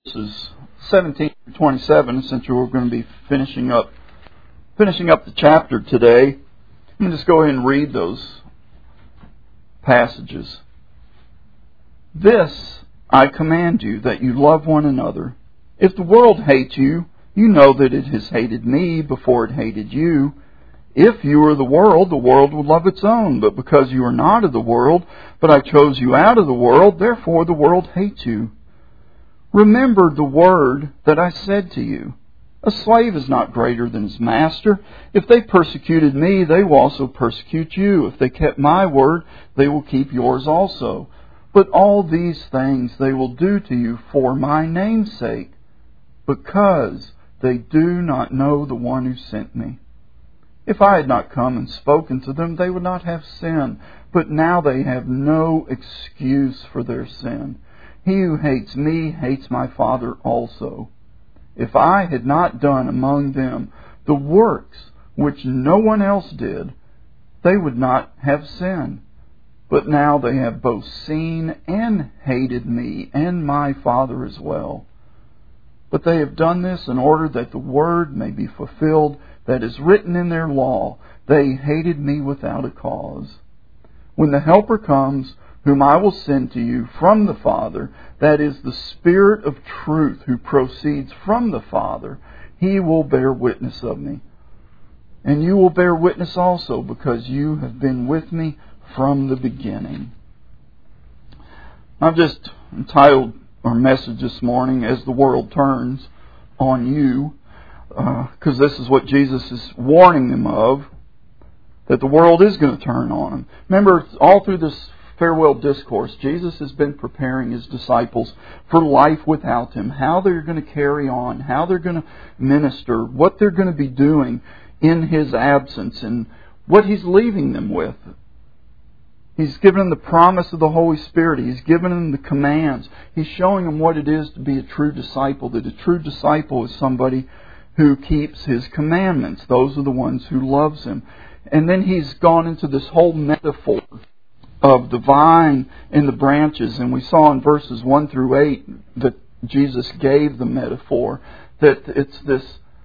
verses 17 through 27, since we're going to be finishing up the chapter today. I'm just go ahead and read those passages. This I command you, that you love one another. If the world hates you, you know that it has hated me before it hated you. If you were the world would love its own. But because you are not of the world, but I chose you out of the world, therefore the world hates you. Remember the word that I said to you. A slave is not greater than his master. If they persecuted me, they will also persecute you. If they kept my word, they will keep yours also. But all these things they will do to you for my name's sake, because they do not know the one who sent me. If I had not come and spoken to them, they would not have sin. But now they have no excuse for their sin. He who hates me hates my Father also. If I had not done among them the works which no one else did, they would not have sin. But now they have both seen and hated me and my Father as well. But they have done this in order that the word may be fulfilled that is written in their law. They hated me without a cause. When the Helper comes, whom I will send to you from the Father, that is the Spirit of truth who proceeds from the Father, He will bear witness of me. And you will bear witness also, because you have been with me from the beginning. I've just entitled our message this morning, As the World Turns on You, because this is what Jesus is warning them of, that the world is going to turn on them. Remember, all through this farewell discourse, Jesus has been preparing His disciples for life without Him, how they're going to carry on, how they're going to minister, what they're going to be doing in His absence, and what He's leaving them with. He's given them the promise of the Holy Spirit. He's given them the commands. He's showing them what it is to be a true disciple, that a true disciple is somebody who keeps His commandments. Those are the ones who loves Him. And then He's gone into this whole metaphor of the vine and the branches. And we saw in verses 1 through 8 that Jesus gave the metaphor, that it's this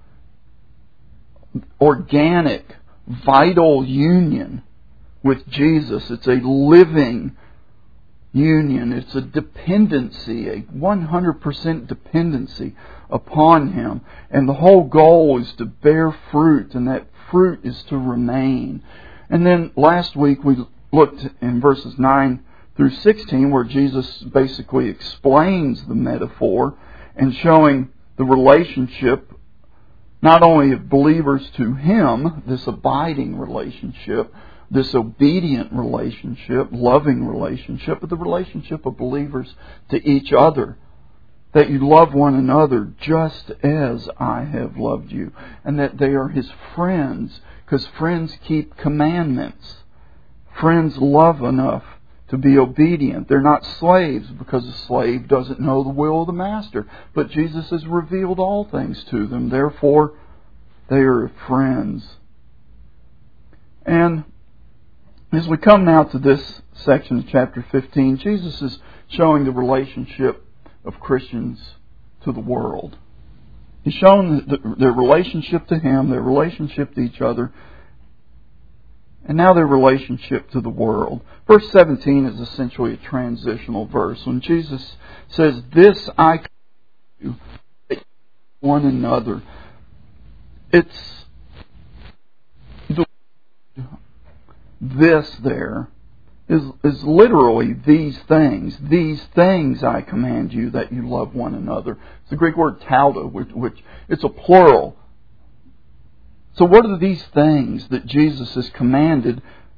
organic, vital union with Jesus. It's a living union. It's a dependency, a 100% dependency upon Him. And the whole goal is to bear fruit, and that fruit is to remain. And then last week we looked in verses 9 through 16 where Jesus basically explains the metaphor and showing the relationship not only of believers to Him, this abiding relationship, this obedient relationship, loving relationship, but the relationship of believers to each other. That you love one another just as I have loved you. And that they are His friends, because friends keep commandments. Friends love enough to be obedient. They're not slaves, because a slave doesn't know the will of the master. But Jesus has revealed all things to them. Therefore, they are friends. And as we come now to this section of chapter 15, Jesus is showing the relationship of Christians to the world. He's shown their relationship to Him, their relationship to each other, and now their relationship to the world. Verse 17 is essentially a transitional verse. When Jesus says, "This I command you, that you love one another," it's the this there is literally these things. These things I command you, that you love one another. It's the Greek word tauta, which it's a plural. So what are these things that Jesus has commanded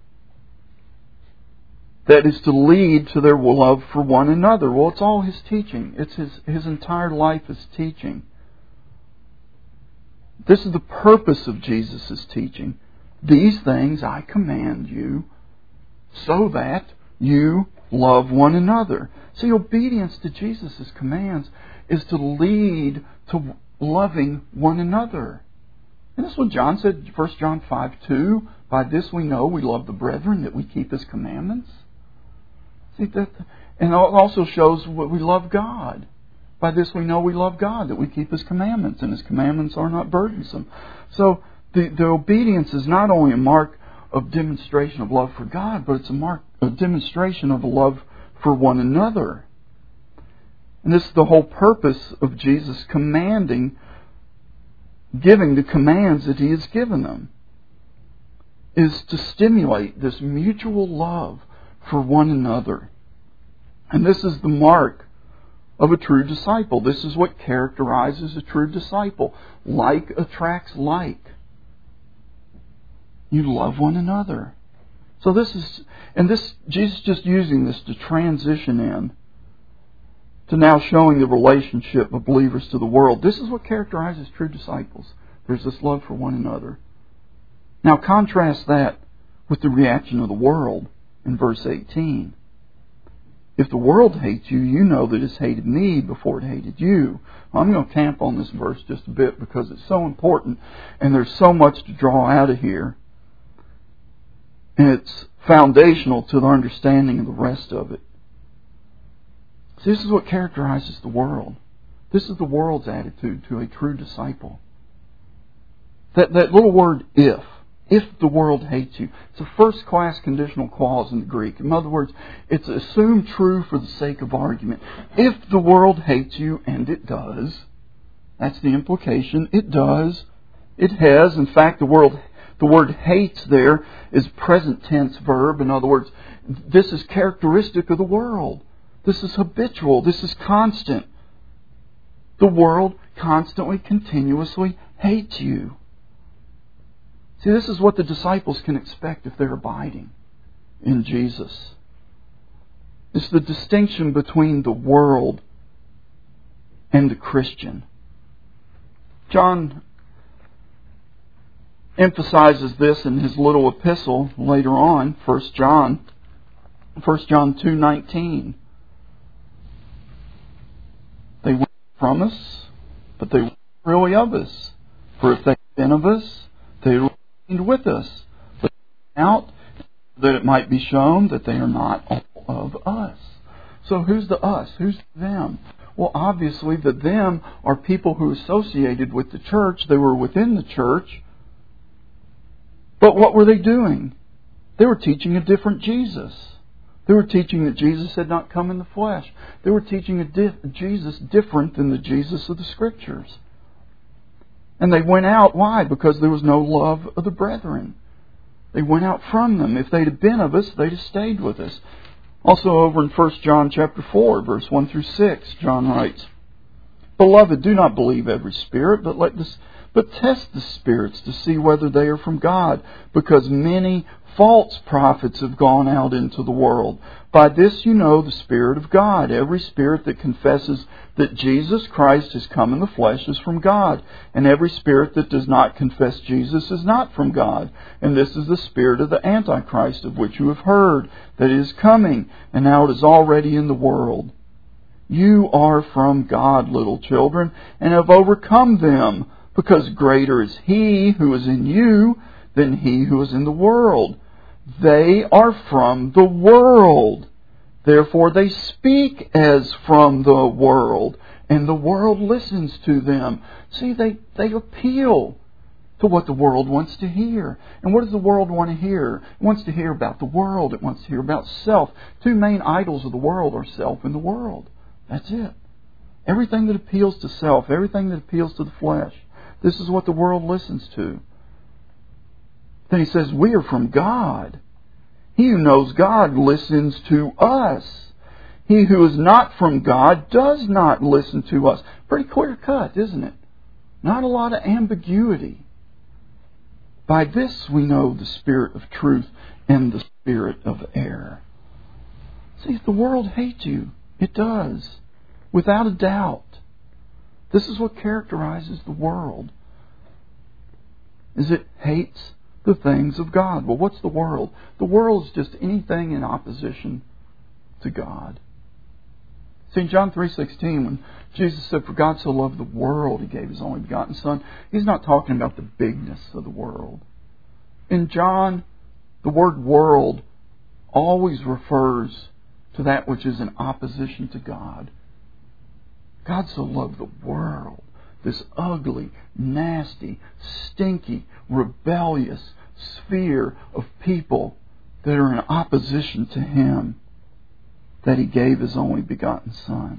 that is to lead to their love for one another? Well, it's all His teaching. It's His entire life is teaching. This is the purpose of Jesus' teaching. These things I command you so that you love one another. See, obedience to Jesus' commands is to lead to loving one another. And that's what John said, 1 John 5:2. By this we know we love the brethren, that we keep His commandments. See that, and it also shows what we love God. By this we know we love God, that we keep His commandments, and His commandments are not burdensome. So the obedience is not only a mark of demonstration of love for God, but it's a demonstration of love for one another. And this is the whole purpose of Jesus giving the commands that He has given them, is to stimulate this mutual love for one another. And this is the mark of a true disciple. This is what characterizes a true disciple. Like attracts like. You love one another. So Jesus just using this to transition in to now showing the relationship of believers to the world. This is what characterizes true disciples. There's this love for one another. Now contrast that with the reaction of the world in verse 18. If the world hates you, you know that it's hated me before it hated you. Well, I'm going to camp on this verse just a bit because it's so important and there's so much to draw out of here. And it's foundational to the understanding of the rest of it. See, this is what characterizes the world. This is the world's attitude to a true disciple. That little word if the world hates you. It's a first-class conditional clause in the Greek. In other words, it's assumed true for the sake of argument. If the world hates you, and it does, that's the implication, it does, it has. In fact, the word hates there is present tense verb. In other words, this is characteristic of the world. This is habitual. This is constant. The world constantly, continuously hates you. See, this is what the disciples can expect if they're abiding in Jesus. It's the distinction between the world and the Christian. John emphasizes this in his little epistle later on, 1 John 2:19. They went from us, but they weren't really of us. For if they had been of us, they would with us, but out that it might be shown that they are not all of us. So who's the us? Who's them? Well, obviously the them are people who associated with the church. They were within the church. But what were they doing? They were teaching a different Jesus. They were teaching that Jesus had not come in the flesh. They were teaching a Jesus different than the Jesus of the Scriptures. And they went out. Why? Because there was no love of the brethren. They went out from them. If they'd have been of us, they'd have stayed with us. Also over in 1 John chapter 4, verse 1 through 6, John writes, Beloved, do not believe every spirit, but test the spirits to see whether they are from God, because many false prophets have gone out into the world. By this you know the Spirit of God. Every spirit that confesses that Jesus Christ has come in the flesh is from God, and every spirit that does not confess Jesus is not from God. And this is the spirit of the Antichrist, of which you have heard, that it is coming, and now it is already in the world. You are from God, little children, and have overcome them, because greater is He who is in you than he who is in the world. They are from the world. Therefore they speak as from the world, and the world listens to them. See, they appeal to what the world wants to hear. And what does the world want to hear? It wants to hear about the world. It wants to hear about self. Two main idols of the world are self and the world. That's it. Everything that appeals to self, everything that appeals to the flesh, this is what the world listens to. Then he says, we are from God. He who knows God listens to us. He who is not from God does not listen to us. Pretty clear cut, isn't it? Not a lot of ambiguity. By this we know the spirit of truth and the spirit of error. See, if the world hates you, it does. Without a doubt. This is what characterizes the world. Is it hates the things of God. Well, what's the world? The world is just anything in opposition to God. See, in John 3:16, when Jesus said, For God so loved the world, He gave His only begotten Son, He's not talking about the bigness of the world. In John, the word world always refers to that which is in opposition to God. God so loved the world, this ugly, nasty, stinky, rebellious sphere of people that are in opposition to Him, that He gave His only begotten Son.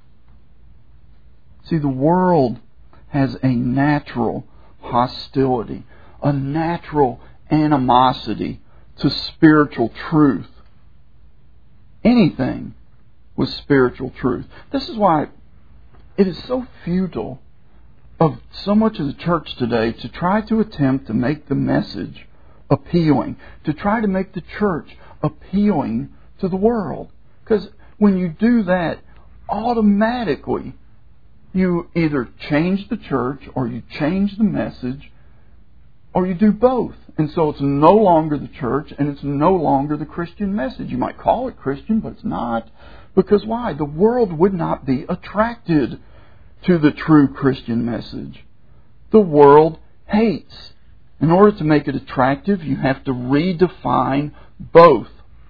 See, the world has a natural hostility, a natural animosity to spiritual truth. Anything with spiritual truth. This is why it is so futile of so much of the church today to try to attempt to make the message appealing, to try to make the church appealing to the world. Because when you do that, automatically you either change the church or you change the message, or you do both. And so it's no longer the church and it's no longer the Christian message. You might call it Christian, but it's not. Because why? The world would not be attracted to the true Christian message. The world hates. In order to make it attractive, you have to redefine both.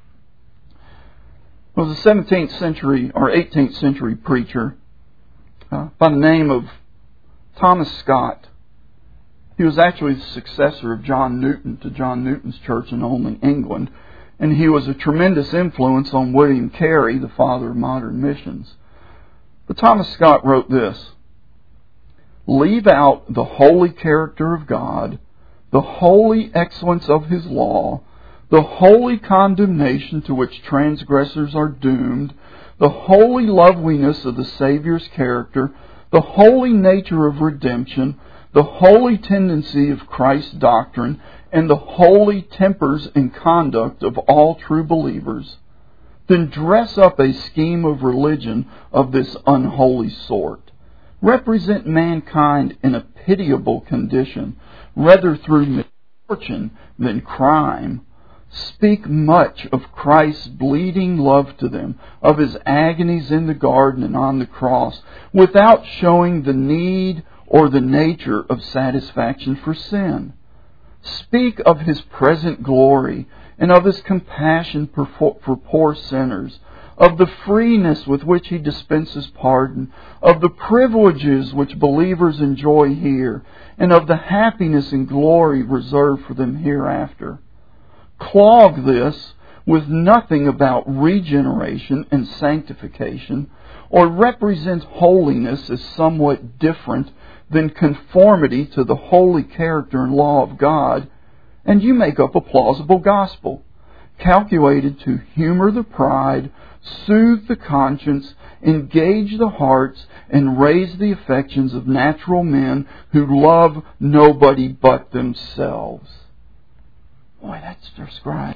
There was a 17th century or 18th century preacher by the name of Thomas Scott. He was actually the successor of John Newton to John Newton's church in Olney, England. And he was a tremendous influence on William Carey, the father of modern missions. But Thomas Scott wrote this: "Leave out the holy character of God, the holy excellence of His law, the holy condemnation to which transgressors are doomed, the holy loveliness of the Savior's character, the holy nature of redemption, the holy tendency of Christ's doctrine, and the holy tempers and conduct of all true believers. Then dress up a scheme of religion of this unholy sort. Represent mankind in a pitiable condition, rather through misfortune than crime. Speak much of Christ's bleeding love to them, of His agonies in the garden and on the cross, without showing the need or the nature of satisfaction for sin. Speak of His present glory and of His compassion for poor sinners, of the freeness with which He dispenses pardon, of the privileges which believers enjoy here, and of the happiness and glory reserved for them hereafter. Clog this with nothing about regeneration and sanctification, or represent holiness as somewhat different than conformity to the holy character and law of God, and you make up a plausible gospel, calculated to humor the pride, soothe the conscience, engage the hearts, and raise the affections of natural men who love nobody but themselves." Boy, that's described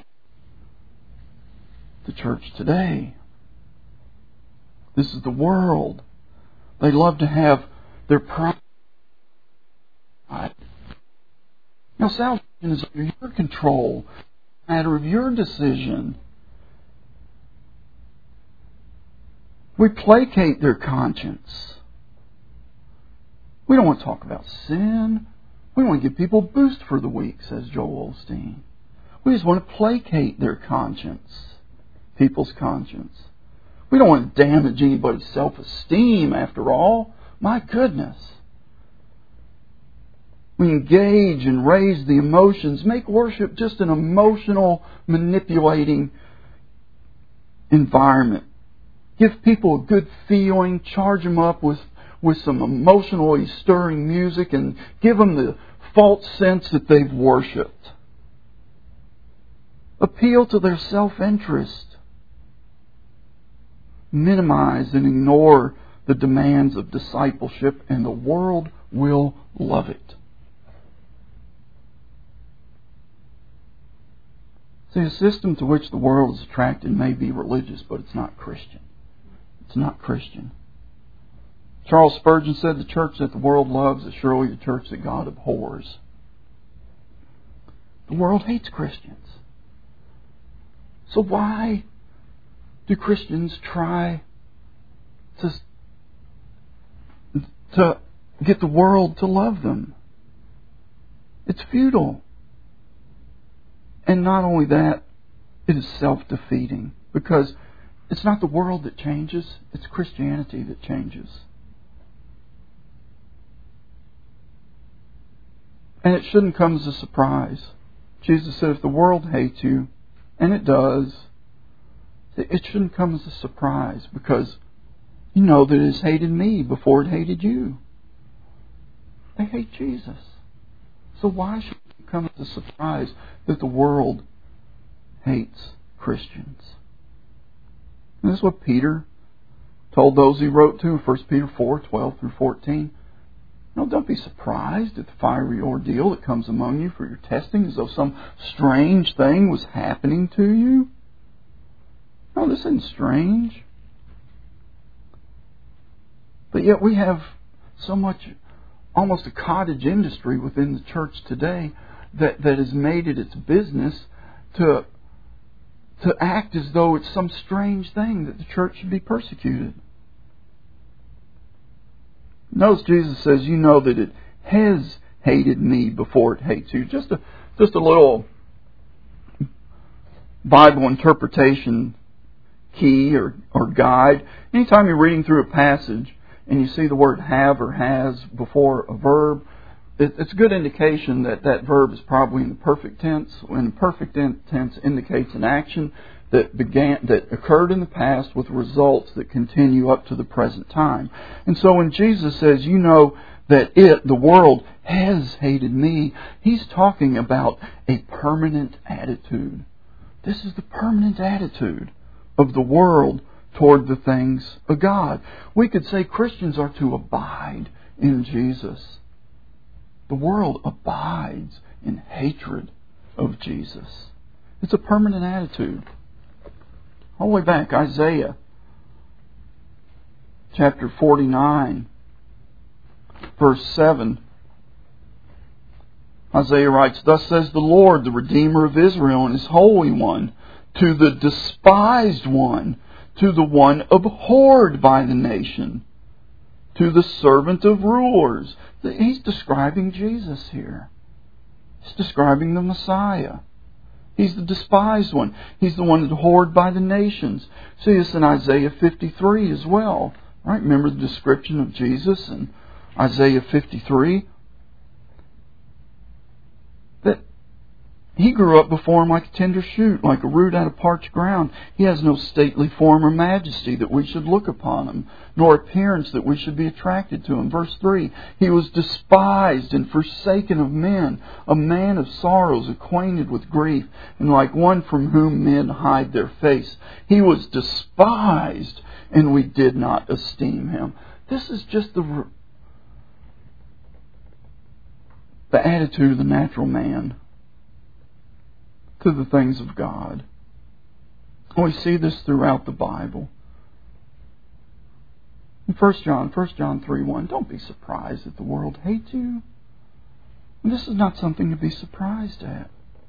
the church today. This is the world. They love to have their pride. Now, salvation is under your control, a matter of your decision. We placate their conscience. We don't want to talk about sin. We want to give people a boost for the week, says Joel Osteen. We just want to placate their conscience, people's conscience. We don't want to damage anybody's self-esteem, after all. My goodness. We engage and raise the emotions, make worship just an emotional, manipulating environment. Give people a good feeling, charge them up with some emotionally stirring music, and give them the false sense that they've worshipped. Appeal to their self-interest. Minimize and ignore the demands of discipleship, and the world will love it. See, the system to which the world is attracted may be religious, but it's not Christian. It's not Christian. Charles Spurgeon said, "The church that the world loves is surely the church that God abhors." The world hates Christians. So why do Christians try to get the world to love them? It's futile. And not only that, it is self-defeating, because it's not the world that changes, it's Christianity that changes. And it shouldn't come as a surprise. Jesus said, if the world hates you, and it does, it shouldn't come as a surprise, because you know that it has hated me before it hated you. They hate Jesus. So why should it come as a surprise that the world hates Christians? And this is what Peter told those he wrote to in 1 Peter 4:12-14. No, don't be surprised at the fiery ordeal that comes among you for your testing, as though some strange thing was happening to you. No, this isn't strange. But yet we have so much, almost a cottage industry within the church today that has made it its business to act as though it's some strange thing that the church should be persecuted. Notice Jesus says, you know that it has hated me before it hates you. Just a little Bible interpretation key or guide. Anytime you're reading through a passage and you see the word have or has before a verb, it's a good indication that that verb is probably in the perfect tense. When the perfect tense indicates an action that occurred in the past with results that continue up to the present time. And so when Jesus says, you know that the world has hated me, He's talking about a permanent attitude. This is the permanent attitude of the world toward the things of God. We could say Christians are to abide in Jesus. The world abides in hatred of Jesus. It's a permanent attitude. All the way back, Isaiah chapter 49, verse 7. Isaiah writes, thus says the Lord, the Redeemer of Israel and His Holy One, to the despised one, to the one abhorred by the nation, to the servant of rulers. He's describing Jesus here. He's describing the Messiah. He's the despised one. He's the one that's abhorred by the nations. See this in Isaiah 53 as well. Right? Remember the description of Jesus in Isaiah 53? That He grew up before Him like a tender shoot, like a root out of parched ground. He has no stately form or majesty that we should look upon Him, nor appearance that we should be attracted to Him. Verse 3, He was despised and forsaken of men, a man of sorrows, acquainted with grief, and like one from whom men hide their face. He was despised, and we did not esteem Him. This is just the attitude of the natural man to the things of God. We see this throughout the Bible. In 1 John 3:1, don't be surprised that the world hates you. And this is not something to be surprised at.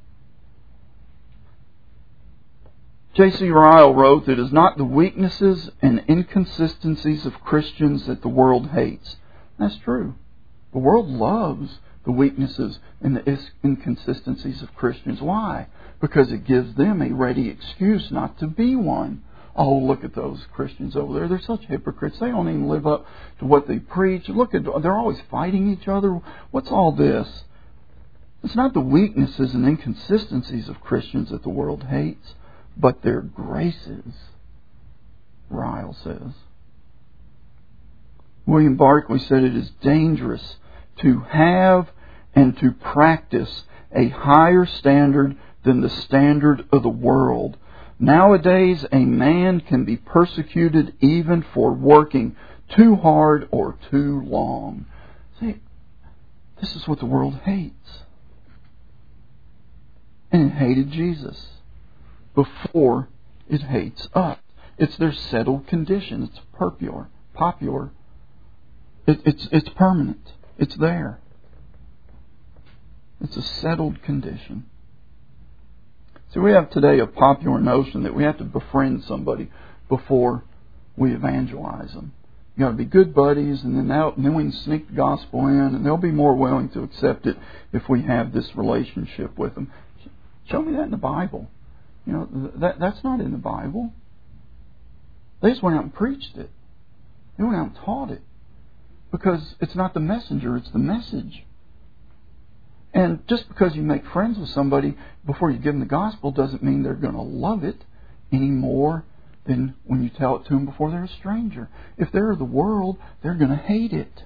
J.C. Ryle wrote that it is not the weaknesses and inconsistencies of Christians that the world hates. That's true. The world loves the weaknesses and the inconsistencies of Christians. Why? Because it gives them a ready excuse not to be one. Oh, look at those Christians over there. They're such hypocrites. They don't even live up to what they preach. Look at, they're always fighting each other. What's all this? It's not the weaknesses and inconsistencies of Christians that the world hates, but their graces, Ryle says. William Barclay said it is dangerous to have and to practice a higher standard than the standard of the world. Nowadays, a man can be persecuted even for working too hard or too long. See, this is what the world hates. And it hated Jesus before it hates us. It's their settled condition. It's popular. It's permanent. It's there. It's a settled condition. See, we have today a popular notion that we have to befriend somebody before we evangelize them. You got to be good buddies, and then we can sneak the gospel in, and they'll be more willing to accept it if we have this relationship with them. Show me that in the Bible. You know, that's not in the Bible. They just went out and preached it. They went out and taught it. Because it's not the messenger, it's the message. And just because you make friends with somebody before you give them the gospel doesn't mean they're going to love it any more than when you tell it to them before they're a stranger. If they're of the world, they're going to hate it.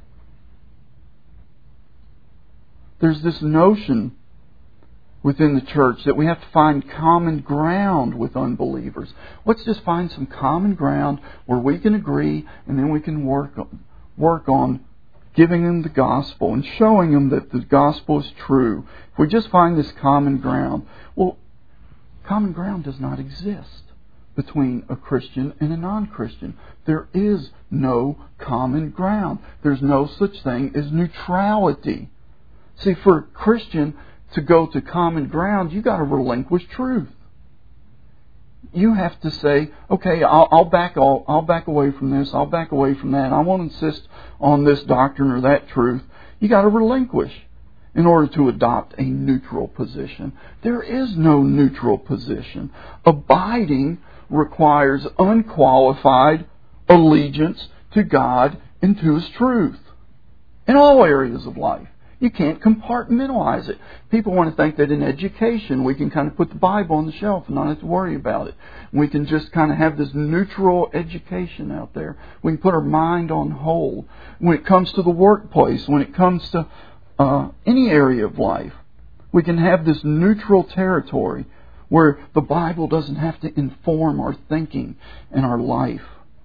There's this notion within the church that we have to find common ground with unbelievers. Let's just find some common ground where we can agree, and then we can work on giving them the gospel and showing them that the gospel is true. If we just find this common ground, well, common ground does not exist between a Christian and a non-Christian. There is no common ground. There's no such thing as neutrality. See, for a Christian to go to common ground, you've got to relinquish truth. You have to say, okay, I'll back away from this, I'll back away from that, I won't insist on this doctrine or that truth. You've got to relinquish in order to adopt a neutral position. There is no neutral position. Abiding requires unqualified allegiance to God and to His truth in all areas of life. You can't compartmentalize it. People want to think that in education we can kind of put the Bible on the shelf and not have to worry about it. We can just kind of have this neutral education out there. We can put our mind on hold. When it comes to the workplace, when it comes to any area of life, we can have this neutral territory where the Bible doesn't have to inform our thinking and our life.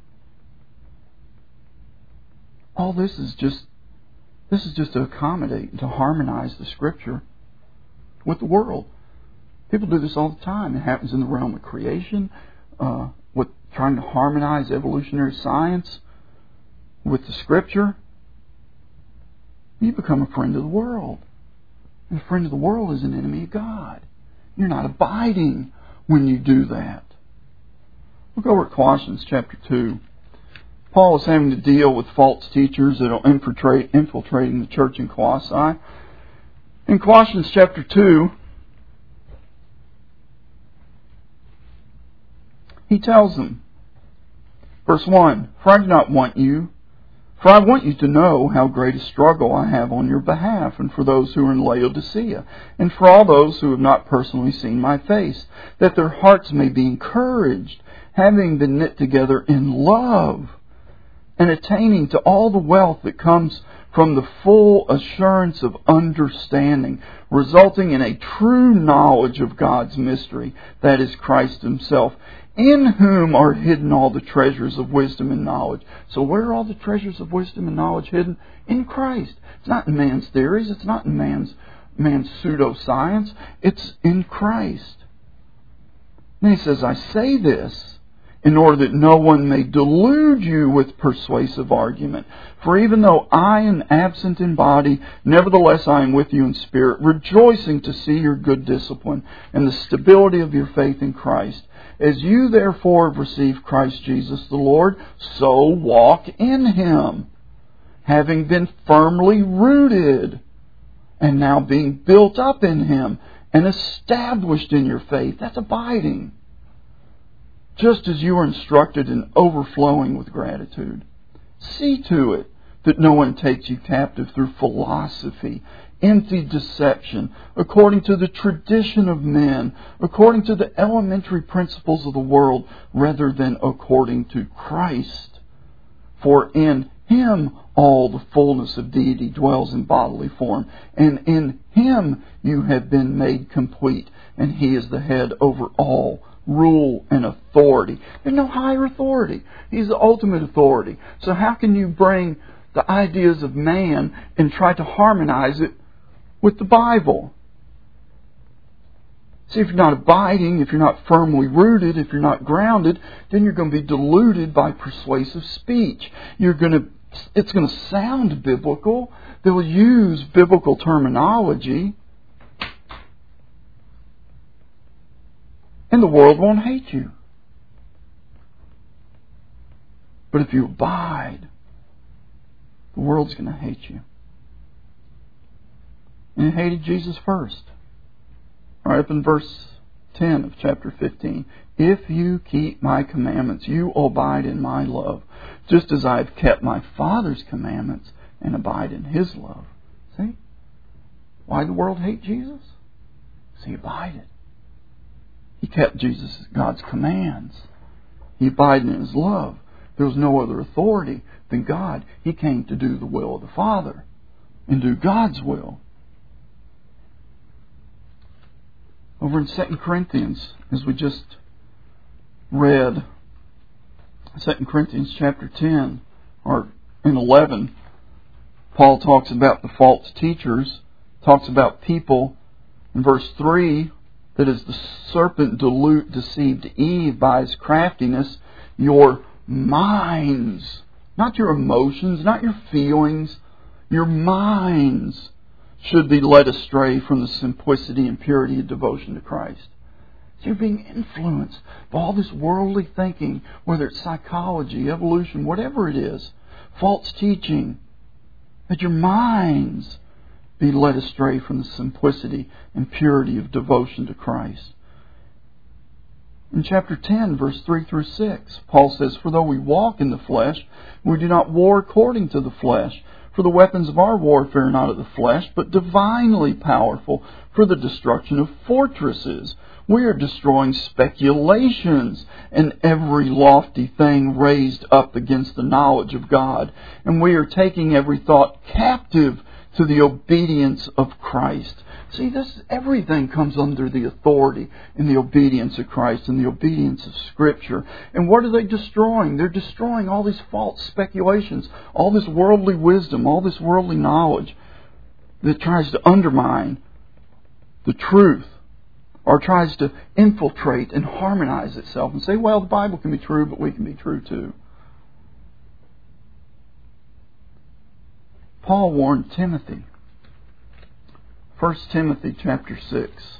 All this is just to accommodate and to harmonize the Scripture with the world. People do this all the time. It happens in the realm of creation, with trying to harmonize evolutionary science with the Scripture. You become a friend of the world. And a friend of the world is an enemy of God. You're not abiding when you do that. Look over at Colossians chapter 2. Paul is having to deal with false teachers that are infiltrating the church in Colossae. In Colossians chapter 2, he tells them, verse 1, For I want you to know how great a struggle I have on your behalf, and for those who are in Laodicea, and for all those who have not personally seen my face, that their hearts may be encouraged, having been knit together in love, and attaining to all the wealth that comes from the full assurance of understanding, resulting in a true knowledge of God's mystery, that is Christ Himself, in whom are hidden all the treasures of wisdom and knowledge. So where are all the treasures of wisdom and knowledge hidden? In Christ. It's not in man's theories. It's not in man's pseudoscience. It's in Christ. And he says, I say this in order that no one may delude you with persuasive argument. For even though I am absent in body, nevertheless I am with you in spirit, rejoicing to see your good discipline and the stability of your faith in Christ. As you therefore have received Christ Jesus the Lord, so walk in Him, having been firmly rooted, and now being built up in Him, and established in your faith. That's abiding. Just as you are instructed and overflowing with gratitude. See to it that no one takes you captive through philosophy, empty deception, according to the tradition of men, according to the elementary principles of the world, rather than according to Christ. For in Him all the fullness of deity dwells in bodily form, and in Him you have been made complete, and He is the head over all rule and authority. There's no higher authority. He's the ultimate authority. So how can you bring the ideas of man and try to harmonize it with the Bible? See, if you're not abiding, if you're not firmly rooted, if you're not grounded, then you're going to be deluded by persuasive speech. It's going to sound biblical. They will use biblical terminology. And the world won't hate you. But if you abide, the world's going to hate you. And it hated Jesus first. Right up in verse 10 of chapter 15. If you keep my commandments, you abide in my love, just as I have kept my Father's commandments and abide in His love. See? Why did the world hate Jesus? Because He abided. He kept God's commands. He abided in His love. There was no other authority than God. He came to do the will of the Father and do God's will. Over in 2 Corinthians, as we just read, 2 Corinthians chapter 10, or in 11, Paul talks about the false teachers, talks about people in verse 3, that as the serpent deceived Eve by his craftiness, your minds, not your emotions, not your feelings, your minds should be led astray from the simplicity and purity of devotion to Christ. So you're being influenced by all this worldly thinking, whether it's psychology, evolution, whatever it is, false teaching, that your minds be led astray from the simplicity and purity of devotion to Christ. In chapter 10, verse 3 through 6, Paul says, "For though we walk in the flesh, we do not war according to the flesh. For the weapons of our warfare are not of the flesh, but divinely powerful for the destruction of fortresses. We are destroying speculations and every lofty thing raised up against the knowledge of God. And we are taking every thought captive to the obedience of Christ." See, everything comes under the authority and the obedience of Christ and the obedience of Scripture. And what are they destroying? They're destroying all these false speculations, all this worldly wisdom, all this worldly knowledge that tries to undermine the truth or tries to infiltrate and harmonize itself and say, well, the Bible can be true, but we can be true too. Paul warned Timothy. 1 Timothy chapter 6.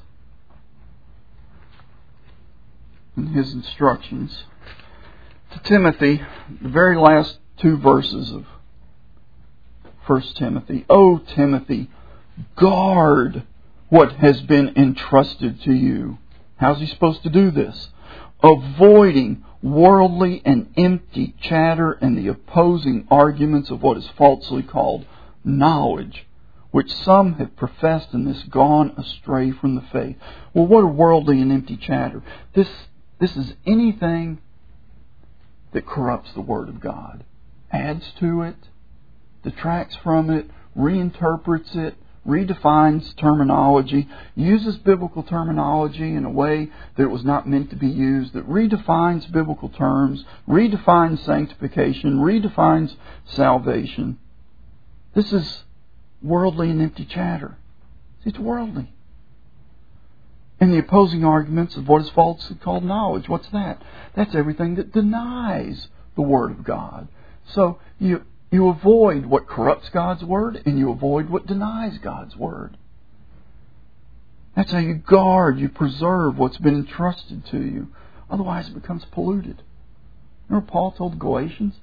In his instructions to Timothy, the very last two verses of 1 Timothy. "O Timothy, guard what has been entrusted to you." How's he supposed to do this? "Avoiding worldly and empty chatter and the opposing arguments of what is falsely called knowledge, which some have professed and this gone astray from the faith." Well, what are worldly and empty chatter? This is anything that corrupts the Word of God, adds to it, detracts from it, reinterprets it, redefines terminology, uses biblical terminology in a way that it was not meant to be used, that redefines biblical terms, redefines sanctification, redefines salvation. This is worldly and empty chatter. It's worldly. And the opposing arguments of what is falsely called knowledge. What's that? That's everything that denies the Word of God. So you avoid what corrupts God's Word and you avoid what denies God's Word. That's how you guard, you preserve what's been entrusted to you. Otherwise it becomes polluted. Remember Paul told the Galatians?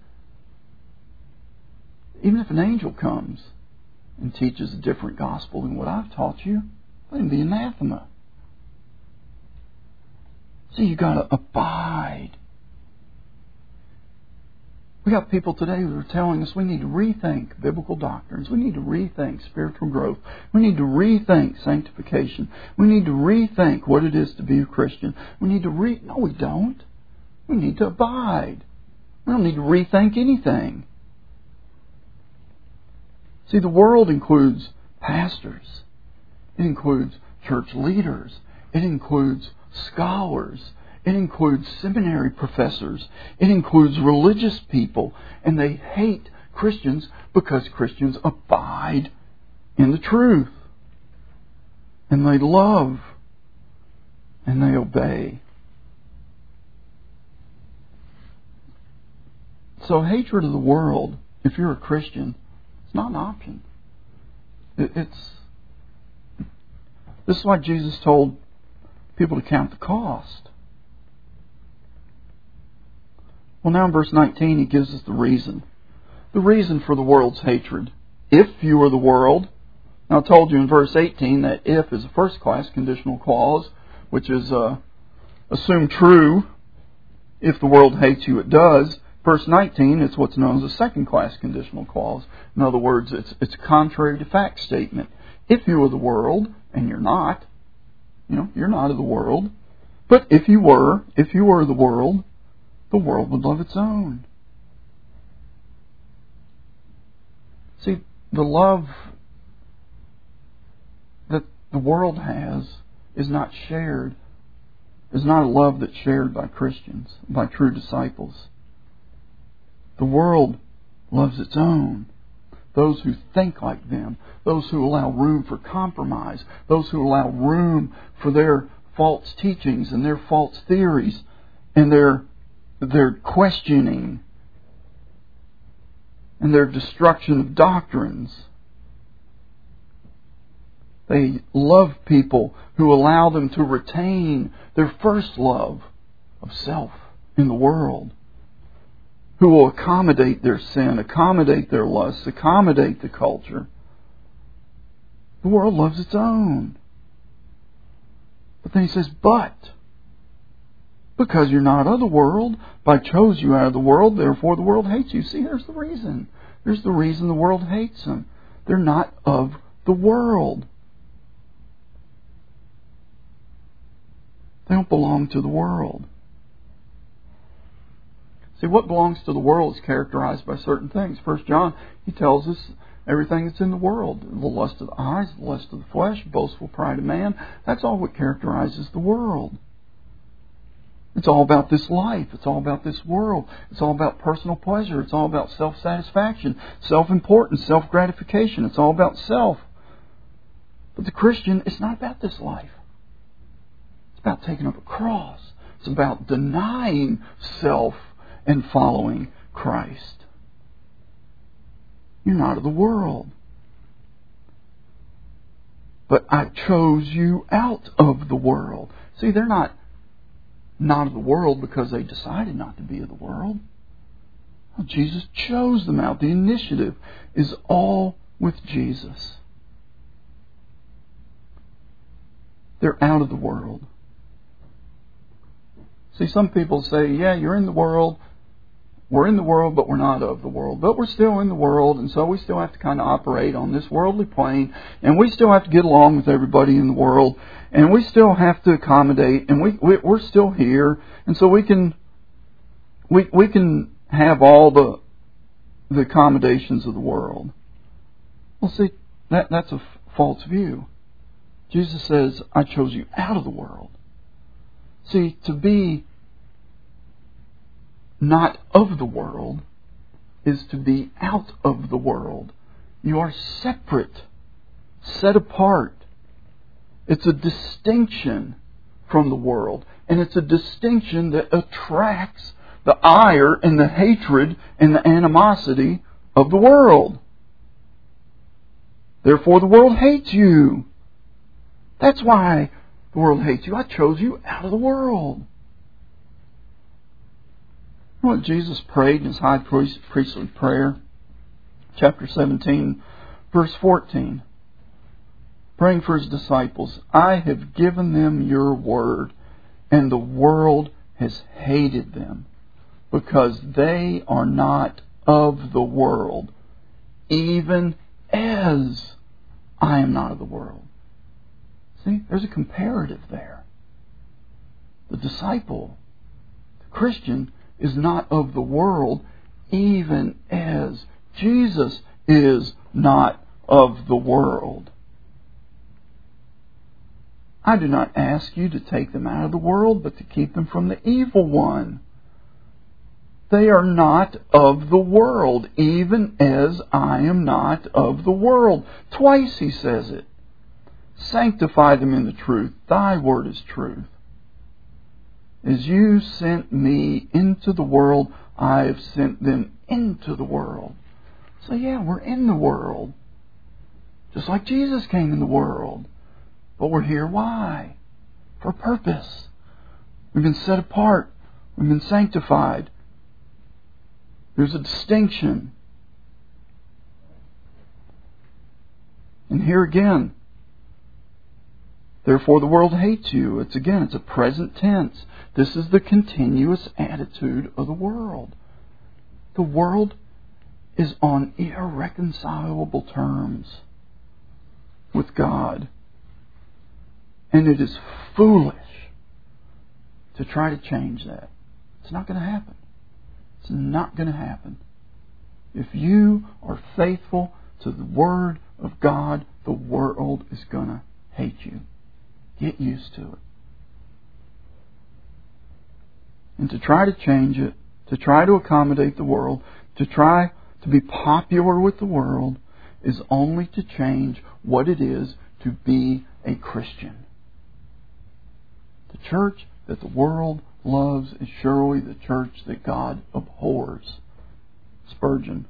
Even if an angel comes and teaches a different gospel than what I've taught you, let him be anathema. See, you got to abide. We got people today who are telling us we need to rethink biblical doctrines. We need to rethink spiritual growth. We need to rethink sanctification. We need to rethink what it is to be a Christian. We need to No, we don't. We need to abide. We don't need to rethink anything. See, the world includes pastors. It includes church leaders. It includes scholars. It includes seminary professors. It includes religious people. And they hate Christians because Christians abide in the truth. And they love. And they obey. So hatred of the world, if you're a Christian, it's not an option. This is why Jesus told people to count the cost. Well, now in verse 19, he gives us the reason. The reason for the world's hatred. If you are the world. Now I told you in verse 18 that if is a first-class conditional clause, which is assumed true. If the world hates you, it does. Verse 19, it's what's known as a second-class conditional clause. In other words, it's contrary to fact statement. If you were the world, and you're not, you're not of the world. But if you were the world would love its own. See, the love that the world has is not shared, is not a love that's shared by Christians, by true disciples. The world loves its own. Those who think like them, those who allow room for compromise, those who allow room for their false teachings and their false theories and their questioning and their destruction of doctrines. They love people who allow them to retain their first love of self in the world, who will accommodate their sin, accommodate their lusts, accommodate the culture. The world loves its own. But then he says, but because you're not of the world, I chose you out of the world, therefore the world hates you. See, there's the reason. There's the reason the world hates them. They're not of the world. They don't belong to the world. See, what belongs to the world is characterized by certain things. 1 John, he tells us everything that's in the world. The lust of the eyes, the lust of the flesh, boastful pride of man. That's all what characterizes the world. It's all about this life. It's all about this world. It's all about personal pleasure. It's all about self-satisfaction, self-importance, self-gratification. It's all about self. But the Christian, it's not about this life. It's about taking up a cross. It's about denying self and following Christ. You're not of the world. But I chose you out of the world. See, they're not of the world because they decided not to be of the world. Well, Jesus chose them out. The initiative is all with Jesus. They're out of the world. See, some people say, yeah, you're in the world. We're in the world, but we're not of the world. But we're still in the world, and so we still have to kind of operate on this worldly plane, and we still have to get along with everybody in the world, and we still have to accommodate, and we're still here, and so we can have all the accommodations of the world. Well, see, that's a false view. Jesus says, I chose you out of the world. See, to be not of the world is to be out of the world. You are separate, set apart. It's a distinction from the world. And it's a distinction that attracts the ire and the hatred and the animosity of the world. Therefore the world hates you. That's why the world hates you. I chose you out of the world. You know what Jesus prayed in His high priestly prayer? Chapter 17, verse 14. Praying for His disciples. I have given them your word, and the world has hated them, because they are not of the world, even as I am not of the world. See, there's a comparative there. The disciple, the Christian, is not of the world, even as Jesus is not of the world. I do not ask you to take them out of the world, but to keep them from the evil one. They are not of the world, even as I am not of the world. Twice He says it. Sanctify them in the truth. Thy word is truth. As you sent me into the world, I have sent them into the world. So yeah, we're in the world. Just like Jesus came in the world. But we're here, why? For a purpose. We've been set apart. We've been sanctified. There's a distinction. And here again, therefore the world hates you. It's a present tense. This is the continuous attitude of the world. The world is on irreconcilable terms with God. And it is foolish to try to change that. It's not going to happen. It's not going to happen. If you are faithful to the Word of God, the world is going to hate you. Get used to it. And to try to change it, to try to accommodate the world, to try to be popular with the world, is only to change what it is to be a Christian. The church that the world loves is surely the church that God abhors. Spurgeon.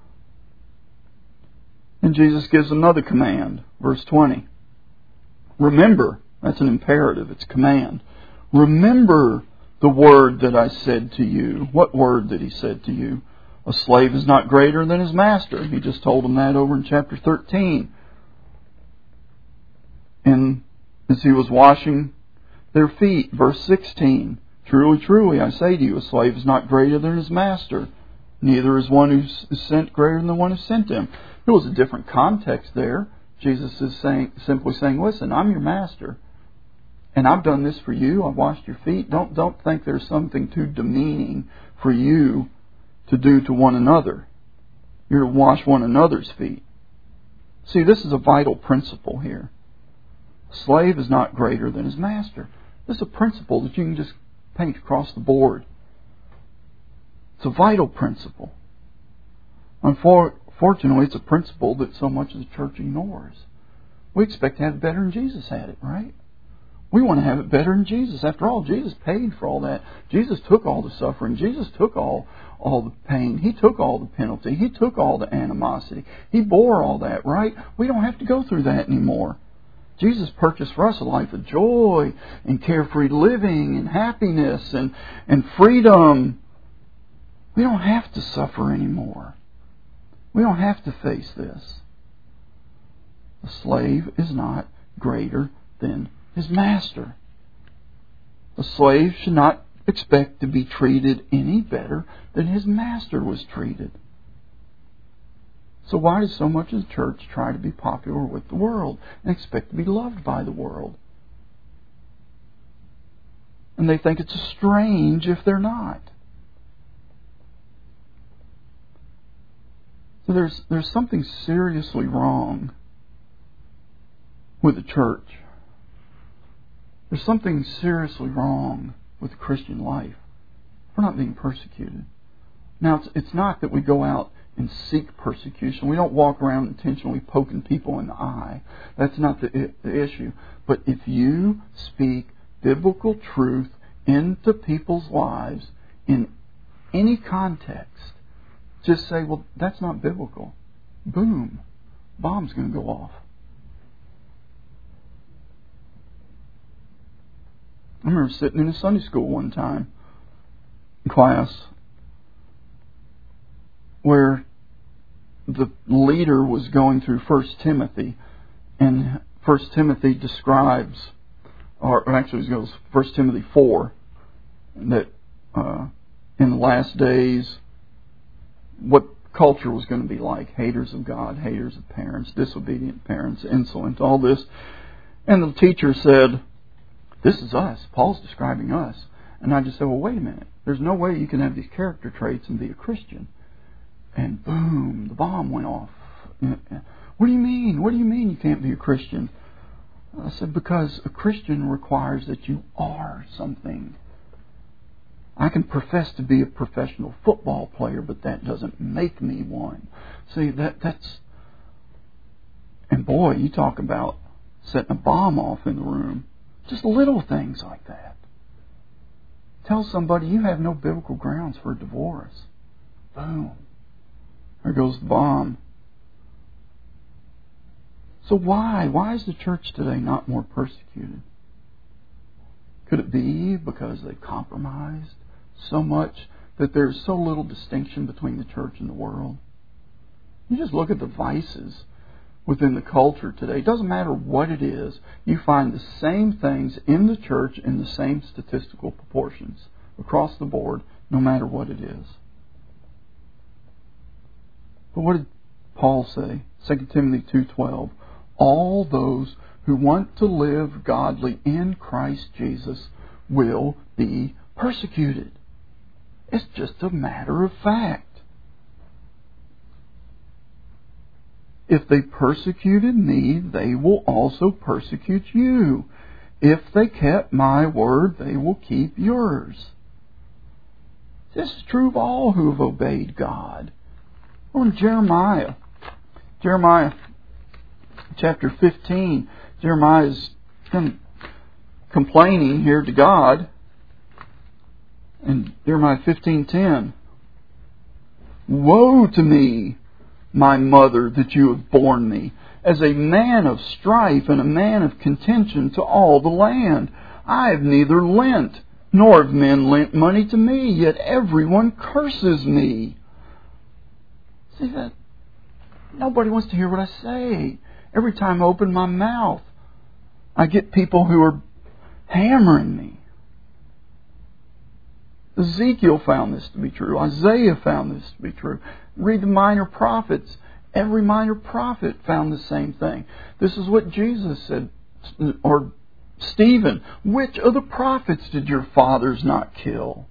And Jesus gives another command, verse 20. Remember, that's an imperative, it's a command. Remember the word that I said to you. What word that He said to you? A slave is not greater than his master. He just told them that over in chapter 13. And as He was washing their feet, verse 16. Truly, truly, I say to you, a slave is not greater than his master. Neither is one who is sent greater than the one who sent him. There was a different context there. Jesus is simply saying, listen, I'm your master. And I've done this for you. I've washed your feet. Don't think there's something too demeaning for you to do to one another. You're to wash one another's feet. See, this is a vital principle here. A slave is not greater than his master. This is a principle that you can just paint across the board. It's a vital principle. Unfortunately, it's a principle that so much of the church ignores. We expect to have it better than Jesus had it, right? We want to have it better than Jesus. After all, Jesus paid for all that. Jesus took all the suffering. Jesus took all the pain. He took all the penalty. He took all the animosity. He bore all that, right? We don't have to go through that anymore. Jesus purchased for us a life of joy and carefree living and happiness and freedom. We don't have to suffer anymore. We don't have to face this. A slave is not greater than his master. A slave should not expect to be treated any better than his master was treated. So why does so much of the church try to be popular with the world and expect to be loved by the world? And they think it's strange if they're not. So there's something seriously wrong with the church. There's something seriously wrong with the Christian life. We're not being persecuted. Now, it's not that we go out and seek persecution. We don't walk around intentionally poking people in the eye. That's not the issue. But if you speak biblical truth into people's lives in any context, just say, well, that's not biblical. Boom. Bomb's going to go off. I remember sitting in a Sunday school one time in class where the leader was going through 1 Timothy, and 1 Timothy describes, or actually it goes 1 Timothy 4, that in the last days, what culture was going to be like. Haters of God, haters of parents, disobedient parents, insolent, all this. And the teacher said, this is us. Paul's describing us. And I just said, well, wait a minute. There's no way you can have these character traits and be a Christian. And boom, the bomb went off. What do you mean? What do you mean you can't be a Christian? I said, because a Christian requires that you are something. I can profess to be a professional football player, but that doesn't make me one. See, that's... And boy, you talk about setting a bomb off in the room. Just little things like that. Tell somebody you have no biblical grounds for a divorce. Boom. There goes the bomb. So why? Why is the church today not more persecuted? Could it be because they've compromised so much that there's so little distinction between the church and the world? You just look at the vices within the culture today. It doesn't matter what it is. You find the same things in the church in the same statistical proportions across the board, no matter what it is. But what did Paul say? 2 Timothy 2:12. all those who want to live godly in Christ Jesus will be persecuted. It's just a matter of fact. If they persecuted me, they will also persecute you. If they kept my word, they will keep yours. This is true of all who have obeyed God. Oh, in Jeremiah chapter 15, Jeremiah is complaining here to God. In Jeremiah 15:10, woe to me, my mother, that you have borne me, as a man of strife and a man of contention to all the land. I have neither lent, nor have men lent money to me, yet everyone curses me. See that? Nobody wants to hear what I say. Every time I open my mouth, I get people who are hammering me. Ezekiel found this to be true. Isaiah found this to be true. Read the minor prophets. Every minor prophet found the same thing. This is what Jesus said, or Stephen, which of the prophets did your fathers not kill?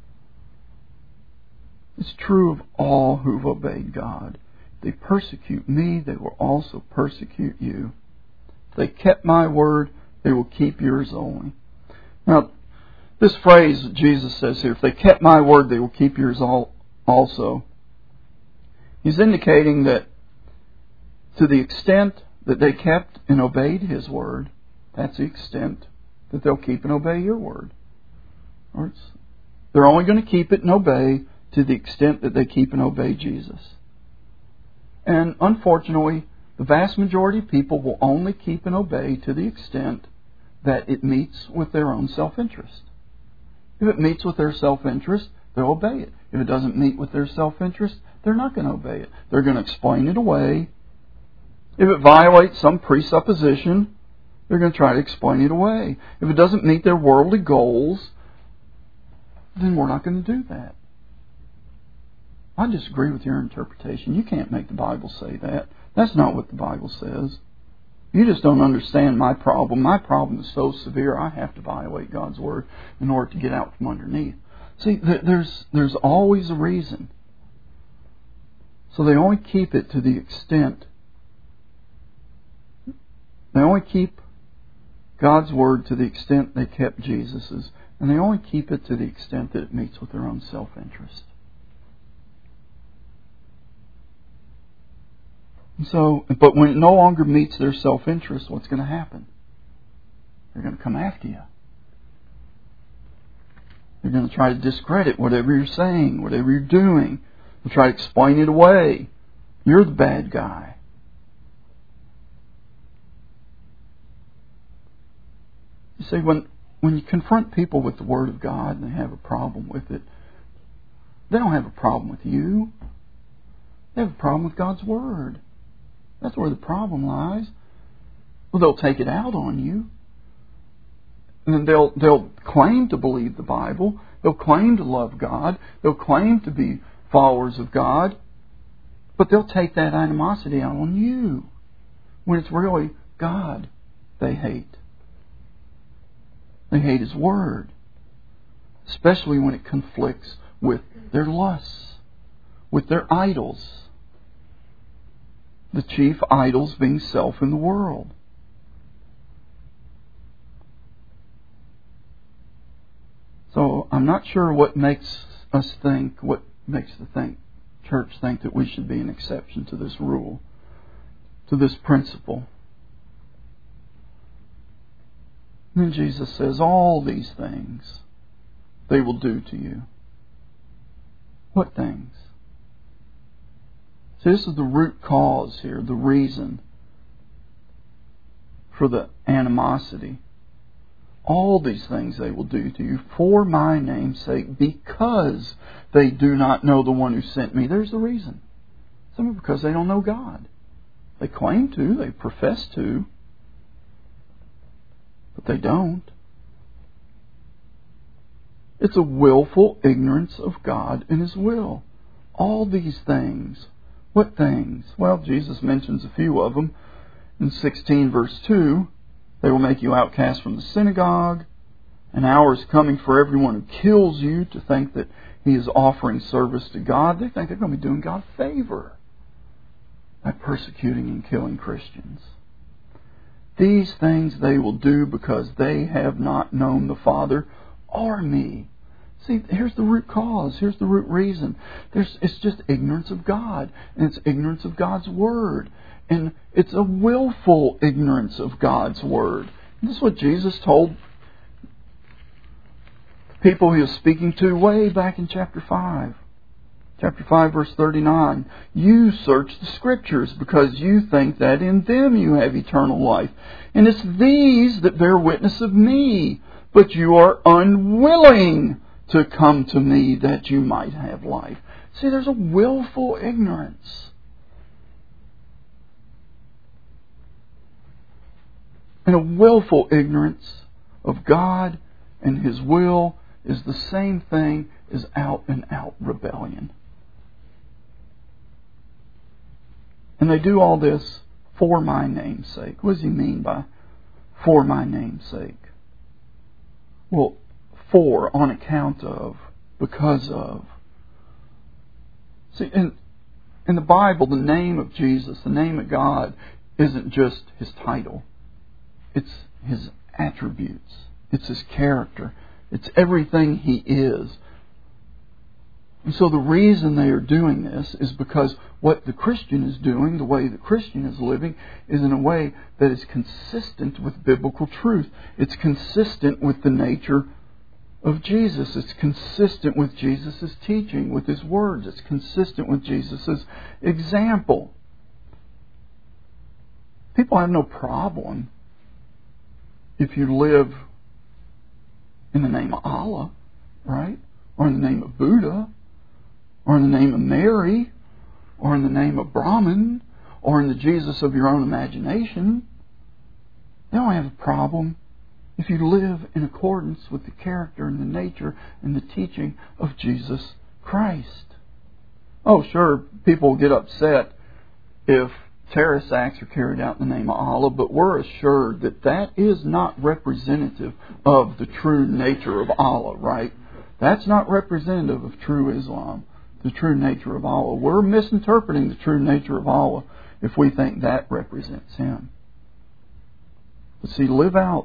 It's true of all who've obeyed God. If they persecute me, they will also persecute you. If they kept my word, they will keep yours only. Now, this phrase that Jesus says here, if they kept my word, they will keep yours also. He's indicating that to the extent that they kept and obeyed His word, that's the extent that they'll keep and obey your word. They're only going to keep it and obey to the extent that they keep and obey Jesus. And unfortunately, the vast majority of people will only keep and obey to the extent that it meets with their own self-interest. If it meets with their self-interest, they'll obey it. If it doesn't meet with their self-interest, they're not going to obey it. They're going to explain it away. If it violates some presupposition, they're going to try to explain it away. If it doesn't meet their worldly goals, then we're not going to do that. I disagree with your interpretation. You can't make the Bible say that. That's not what the Bible says. You just don't understand my problem. My problem is so severe, I have to violate God's word in order to get out from underneath. See, there's always a reason. So they only keep it to the extent. They only keep God's word to the extent they kept Jesus's. And they only keep it to the extent that it meets with their own self-interest. So, but when it no longer meets their self-interest, what's going to happen? They're going to come after you. They're going to try to discredit whatever you're saying, whatever you're doing. They'll try to explain it away. You're the bad guy. You see, when you confront people with the Word of God and they have a problem with it, they don't have a problem with you. They have a problem with God's Word. That's where the problem lies. Well, they'll take it out on you. And they'll claim to believe the Bible. They'll claim to love God. They'll claim to be followers of God. But they'll take that animosity out on you when it's really God they hate. They hate His Word. Especially when it conflicts with their lusts, with their idols. The chief idols being self in the world. So I'm not sure what makes the church think that we should be an exception to this rule, to this principle. And then Jesus says, all these things they will do to you. What things? So this is the root cause here, the reason for the animosity. All these things they will do to you for my name's sake, because they do not know the one who sent me. There's the reason. Some because they don't know God. They claim to, they profess to, but they don't. It's a willful ignorance of God and His will. All these things. What things? Well, Jesus mentions a few of them. In 16 verse 2, they will make you outcast from the synagogue. An hour is coming for everyone who kills you to think that he is offering service to God. They think they're going to be doing God a favor by persecuting and killing Christians. These things they will do because they have not known the Father or me. See, here's the root cause. Here's the root reason. It's just ignorance of God. And it's ignorance of God's Word. And it's a willful ignorance of God's Word. And this is what Jesus told the people he was speaking to way back in chapter 5. Chapter 5, verse 39. You search the Scriptures because you think that in them you have eternal life. And it's these that bear witness of me. But you are unwilling to come to me that you might have life. See, there's a willful ignorance. And a willful ignorance of God and His will is the same thing as out and out rebellion. And they do all this for my name's sake. What does he mean by for my name's sake? Well, for, on account of, because of. See, in the Bible, the name of Jesus, the name of God, isn't just His title. It's His attributes. It's His character. It's everything He is. And so the reason they are doing this is because what the Christian is doing, the way the Christian is living, is in a way that is consistent with biblical truth. It's consistent with the nature of Jesus. It's consistent with Jesus' teaching, with His words. It's consistent with Jesus' example. People have no problem if you live in the name of Allah, right? Or in the name of Buddha, or in the name of Mary, or in the name of Brahman, or in the Jesus of your own imagination. They don't have a problem if you live in accordance with the character and the nature and the teaching of Jesus Christ. Oh, sure, people get upset if terrorist acts are carried out in the name of Allah, but we're assured that that is not representative of the true nature of Allah, right? That's not representative of true Islam, the true nature of Allah. We're misinterpreting the true nature of Allah if we think that represents Him. But see, live out.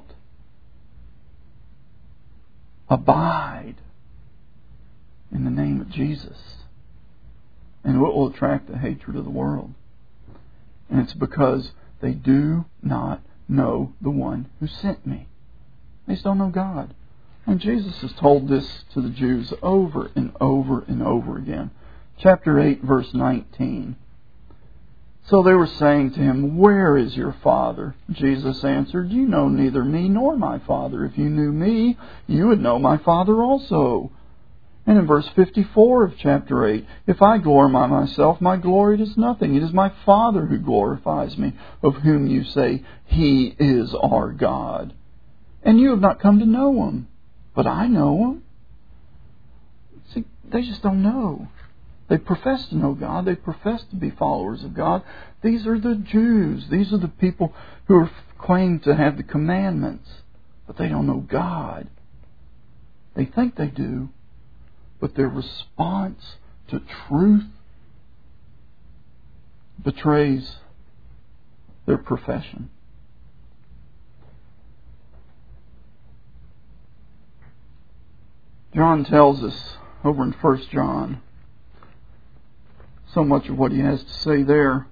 Abide in the name of Jesus. And it will attract the hatred of the world. And it's because they do not know the one who sent me. They just don't know God. And Jesus has told this to the Jews over and over and over again. Chapter 8, verse 19. So they were saying to Him, "Where is your Father?" Jesus answered, "You know neither me nor my Father. If you knew me, you would know my Father also." And in verse 54 of chapter 8, "If I glorify myself, my glory is nothing. It is my Father who glorifies me, of whom you say, He is our God. And you have not come to know Him, but I know Him." See, they just don't know. They profess to know God. They profess to be followers of God. These are the Jews. These are the people who claim to have the commandments, but they don't know God. They think they do, but their response to truth betrays their profession. John tells us over in 1 John so much of what he has to say there.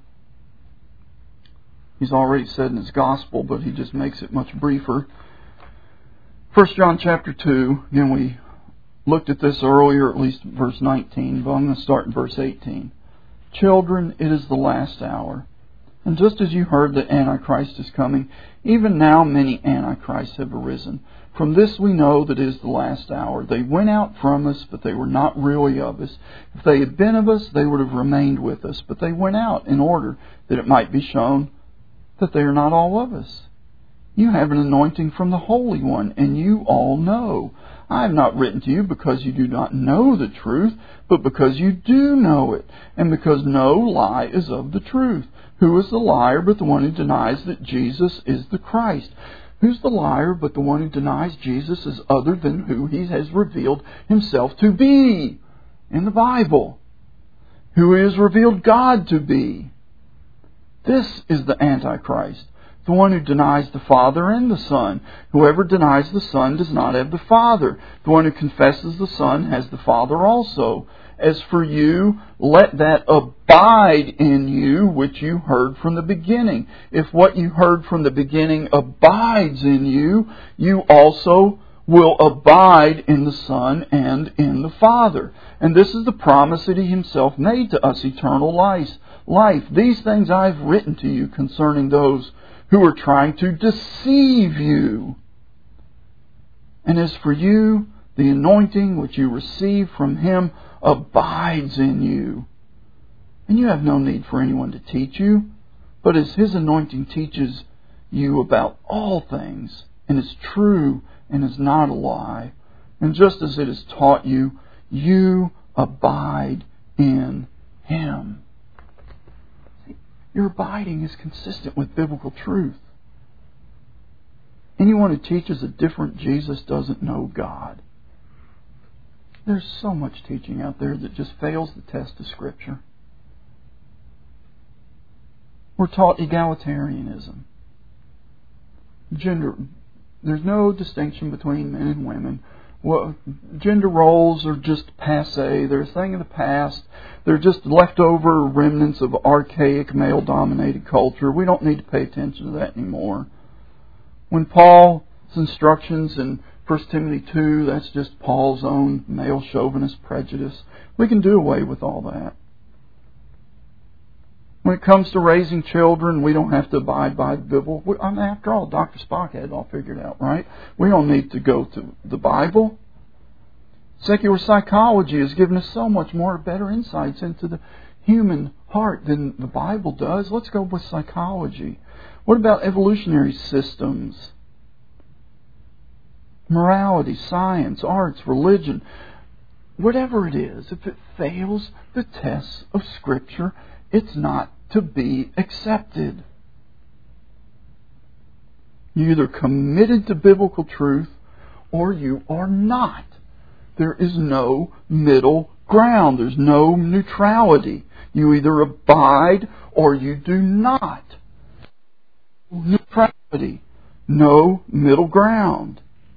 He's already said in his gospel, but he just makes it much briefer. 1 John chapter 2, again we looked at this earlier, at least verse 19, but I'm going to start in verse 18. "Children, it is the last hour. And just as you heard that Antichrist is coming, even now many Antichrists have arisen. From this we know that it is the last hour. They went out from us, but they were not really of us. If they had been of us, they would have remained with us. But they went out in order that it might be shown that they are not all of us. You have an anointing from the Holy One, and you all know. I have not written to you because you do not know the truth, but because you do know it, and because no lie is of the truth. Who is the liar but the one who denies that Jesus is the Christ? Who's the liar but the one who denies Jesus is other than who He has revealed Himself to be in the Bible? Who He has revealed God to be? This is the Antichrist, the one who denies the Father and the Son. Whoever denies the Son does not have the Father. The one who confesses the Son has the Father also. As for you, let that abide in you which you heard from the beginning. If what you heard from the beginning abides in you, you also will abide in the Son and in the Father. And this is the promise that He Himself made to us, eternal life. These things I have written to you concerning those who are trying to deceive you. And as for you, the anointing which you receive from Him abides in you. And you have no need for anyone to teach you, but as His anointing teaches you about all things, and is true and is not a lie, and just as it has taught you, you abide in Him. Your abiding is consistent with biblical truth. Anyone who teaches a different Jesus doesn't know God. There's so much teaching out there that just fails the test of Scripture. We're taught egalitarianism. Gender. There's no distinction between men and women. Well, gender roles are just passé. They're a thing of the past. They're just leftover remnants of archaic male-dominated culture. We don't need to pay attention to that anymore. When Paul's instructions in 1 Timothy 2, that's just Paul's own male chauvinist prejudice. We can do away with all that. When it comes to raising children, we don't have to abide by the Bible. After all, Dr. Spock had it all figured out, right? We don't need to go to the Bible. Secular psychology has given us so much more better insights into the human heart than the Bible does. Let's go with psychology. What about evolutionary systems? Morality, science, arts, religion. Whatever it is, if it fails the tests of Scripture, it's not to be accepted. You're either committed to biblical truth or you are not. There is no middle ground. There's no neutrality. You either abide or you do not. Neutrality. No middle ground.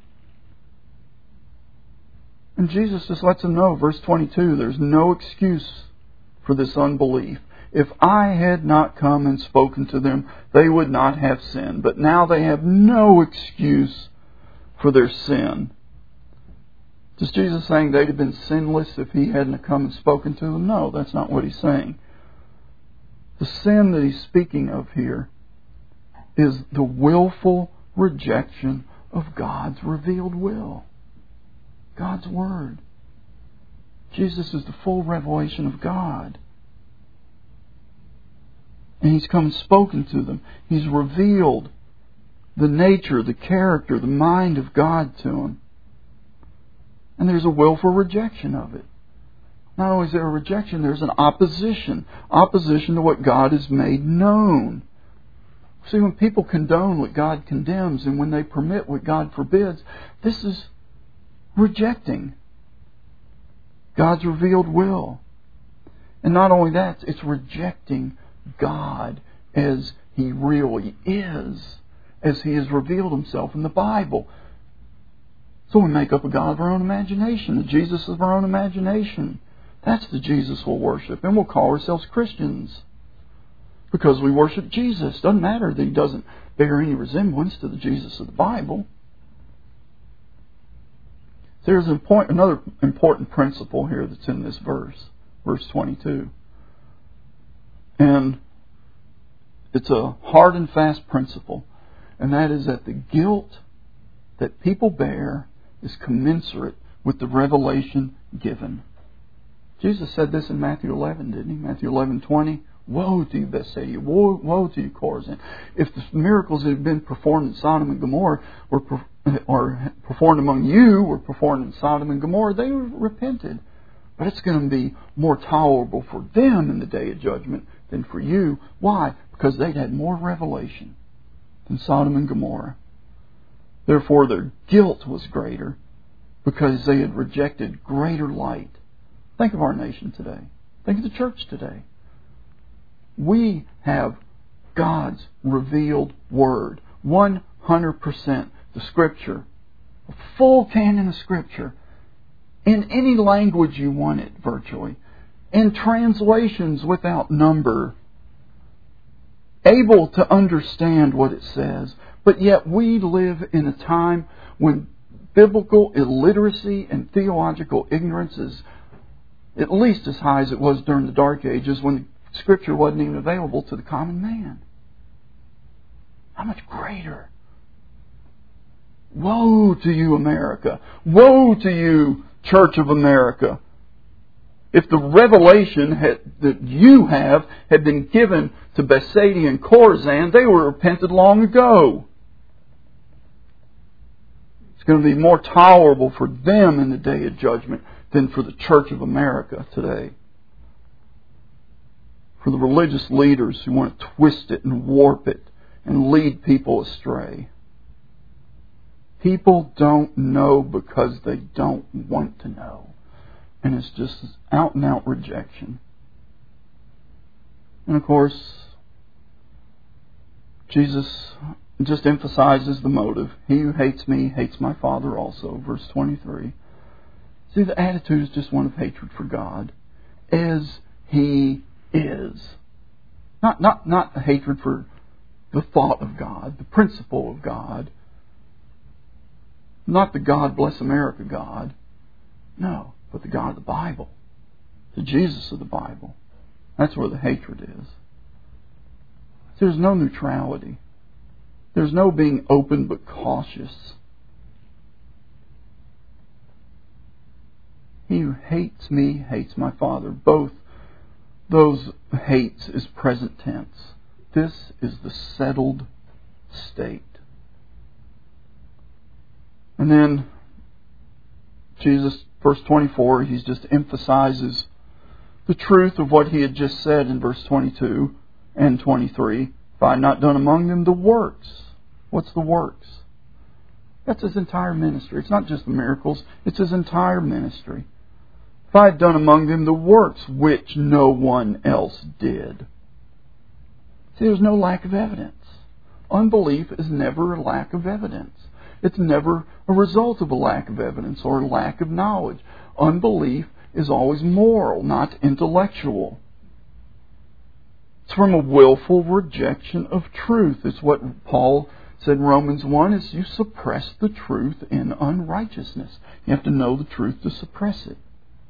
And Jesus just lets them know, verse 22, there's no excuse for this unbelief. If I had not come and spoken to them, they would not have sinned. But now they have no excuse for their sin. Is Jesus saying they'd have been sinless if He hadn't come and spoken to them? No, that's not what He's saying. The sin that He's speaking of here is the willful rejection of God's revealed will. God's Word. Jesus is the full revelation of God. And He's come and spoken to them. He's revealed the nature, the character, the mind of God to them. And there's a willful rejection of it. Not only is there a rejection, there's an opposition. Opposition to what God has made known. See, when people condone what God condemns and when they permit what God forbids, this is rejecting God's revealed will. And not only that, it's rejecting God as He really is, as He has revealed Himself in the Bible. So we make up a God of our own imagination, a Jesus of our own imagination. That's the Jesus we'll worship, and we'll call ourselves Christians because we worship Jesus. Doesn't matter that He doesn't bear any resemblance to the Jesus of the Bible. There's another important principle here that's in this verse 22. And it's a hard and fast principle, and that is that the guilt that people bear is commensurate with the revelation given. Jesus said this in Matthew 11, didn't He? Matthew 11:20. Woe to you, Bethsaida! Woe to you, Chorazin! If the miracles that had been performed in Sodom and Gomorrah were performed among you, were performed in Sodom and Gomorrah, they repented. But it's going to be more tolerable for them in the day of judgment than for you. Why? because they'd had more revelation than Sodom and Gomorrah. Therefore, their guilt was greater because they had rejected greater light. Think of our nation today. Think of the church today. We have God's revealed Word. 100% the Scripture. A full canon of Scripture. In any language you want it, virtually. In translations without number. Able to understand what it says. But yet we live in a time when biblical illiteracy and theological ignorance is at least as high as it was during the Dark Ages, when Scripture wasn't even available to the common man. How much greater? Woe to you, America! Woe to you, Church of America! If the revelation that you have had been given to Bethsaida and Chorazin, they were repented long ago. It's going to be more tolerable for them in the day of judgment than for the Church of America today. For the religious leaders who want to twist it and warp it and lead people astray. People don't know because they don't want to know. And it's just out and out rejection. And of course, Jesus just emphasizes the motive. He who hates me hates my Father also. Verse 23. See, the attitude is just one of hatred for God. As He is. Not a hatred for the thought of God, the principle of God. Not the God bless America God. No, but the God of the Bible. The Jesus of the Bible. That's where the hatred is. There's no neutrality. There's no being open but cautious. He who hates me hates my Father. Both those hates is present tense. This is the settled state. And then Jesus, verse 24, he just emphasizes the truth of what he had just said in verse 22 and 23. If I had not done among them the works. What's the works? That's his entire ministry. It's not just the miracles. It's his entire ministry. If I had done among them the works which no one else did. See, there's no lack of evidence. Unbelief is never a lack of evidence. It's never a result of a lack of evidence or a lack of knowledge. Unbelief is always moral, not intellectual. It's from a willful rejection of truth. It's what Paul said in Romans 1, is you suppress the truth in unrighteousness. You have to know the truth to suppress it.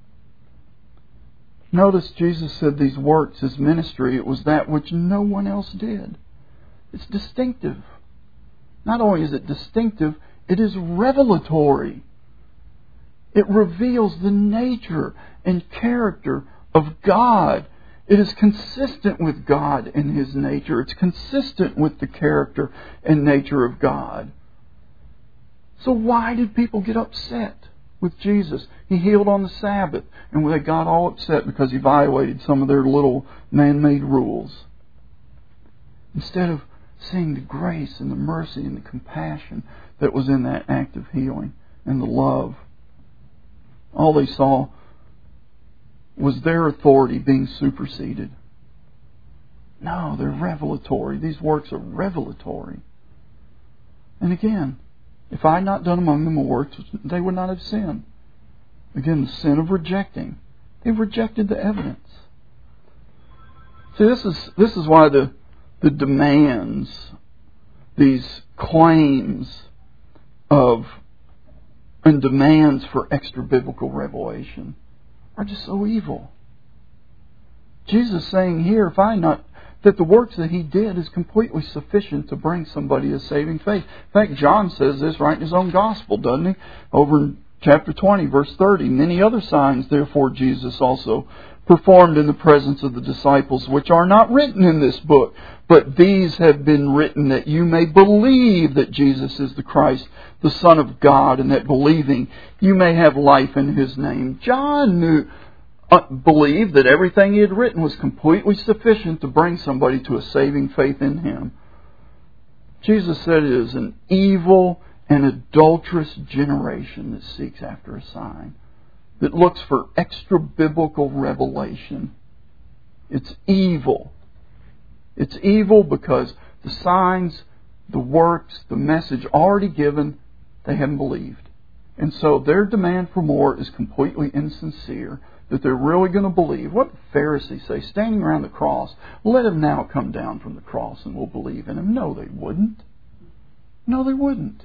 Notice Jesus said these works, his ministry, it was that which no one else did. It's distinctive. Not only is it distinctive, it is revelatory. It reveals the nature and character of God. It is consistent with God and His nature. It's consistent with the character and nature of God. So why did people get upset with Jesus? He healed on the Sabbath, and they got all upset because He violated some of their little man-made rules. Instead of seeing the grace and the mercy and the compassion that was in that act of healing and the love. All they saw was their authority being superseded. No, they're revelatory. These works are revelatory. And again, if I had not done among them a work, they would not have sinned. Again, the sin of rejecting. They've rejected the evidence. See, this is why the demands, these claims of and demands for extra biblical revelation are just so evil. Jesus is saying here, if I not that the works that He did is completely sufficient to bring somebody to saving faith. In fact, John says this right in his own gospel, doesn't he? Over in chapter 20, verse 30. Many other signs, therefore, Jesus also performed in the presence of the disciples, which are not written in this book. But these have been written that you may believe that Jesus is the Christ, the Son of God, and that believing you may have life in His name. John knew believed that everything he had written was completely sufficient to bring somebody to a saving faith in him. Jesus said it is an evil and adulterous generation that seeks after a sign, that looks for extra biblical revelation. It's evil. It's evil because the signs, the works, the message already given, they haven't believed. And so their demand for more is completely insincere, that they're really going to believe. What the Pharisees say, standing around the cross, let him now come down from the cross and we'll believe in him. No, they wouldn't. No, they wouldn't.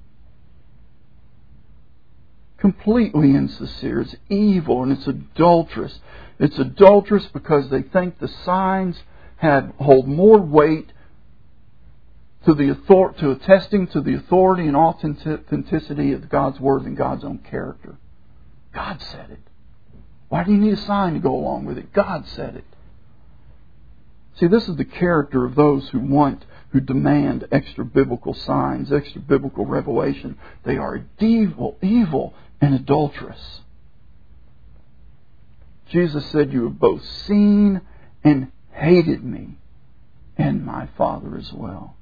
Completely insincere. It's evil and it's adulterous. It's adulterous because they think the signs hold more weight to attesting to the authority and authenticity of God's Word than God's own character. God said it. Why do you need a sign to go along with it? God said it. See, this is the character of those who demand extra biblical signs, extra biblical revelation. They are evil and adulterous. Jesus said, "You have both seen and hated me, and my Father as well."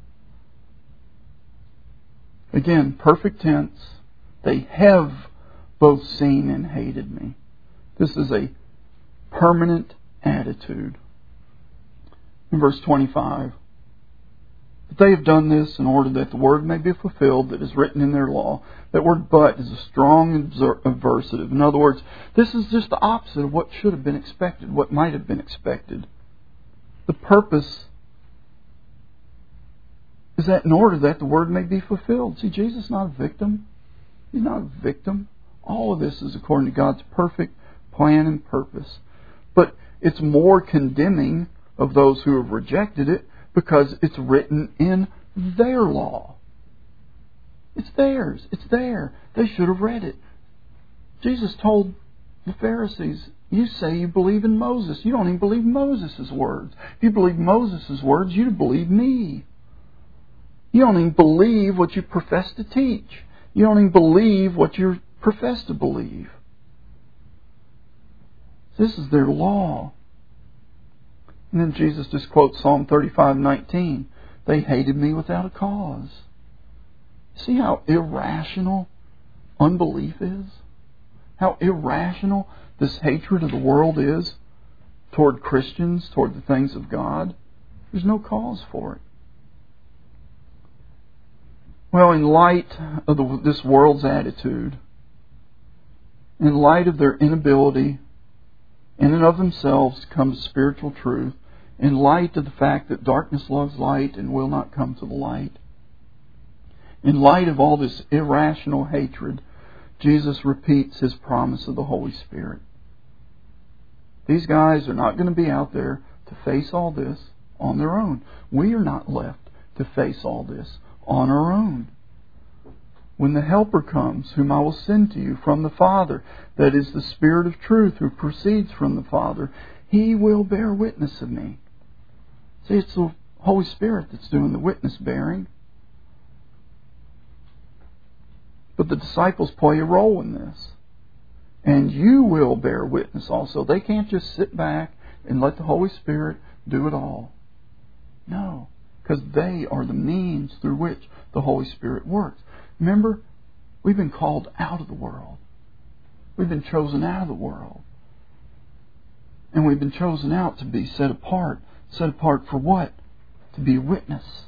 Again, perfect tense. They have both seen and hated me. This is a permanent attitude. In verse 25, "But they have done this in order that the word may be fulfilled that is written in their law." That word "but" is a strong aversive. In other words, this is just the opposite of what should have been expected, what might have been expected. The purpose is that in order that the word may be fulfilled. See, Jesus is not a victim. He's not a victim. All of this is according to God's perfect plan and purpose. But it's more condemning of those who have rejected it because it's written in their law. It's theirs. It's there. They should have read it. Jesus told the Pharisees, "You say you believe in Moses. You don't even believe Moses' words. If you believe Moses' words, you'd believe me. You don't even believe what you profess to teach. You don't even believe what you profess to believe." This is their law. And then Jesus just quotes Psalm 35:19. "They hated me without a cause." See how irrational unbelief is? How irrational this hatred of the world is toward Christians, toward the things of God? There's no cause for it. Well, in light of this world's attitude, in light of their inability in and of themselves to come to spiritual truth, in light of the fact that darkness loves light and will not come to the light, in light of all this irrational hatred, Jesus repeats His promise of the Holy Spirit. These guys are not going to be out there to face all this on their own. We are not left to face all this on our own. "When the Helper comes, whom I will send to you from the Father, that is the Spirit of truth who proceeds from the Father, He will bear witness of me." See, it's the Holy Spirit that's doing the witness bearing. But the disciples play a role in this. "And you will bear witness also." They can't just sit back and let the Holy Spirit do it all. No, because they are the means through which the Holy Spirit works. Remember, we've been called out of the world. We've been chosen out of the world. And we've been chosen out to be set apart. Set apart for what? To be a witness.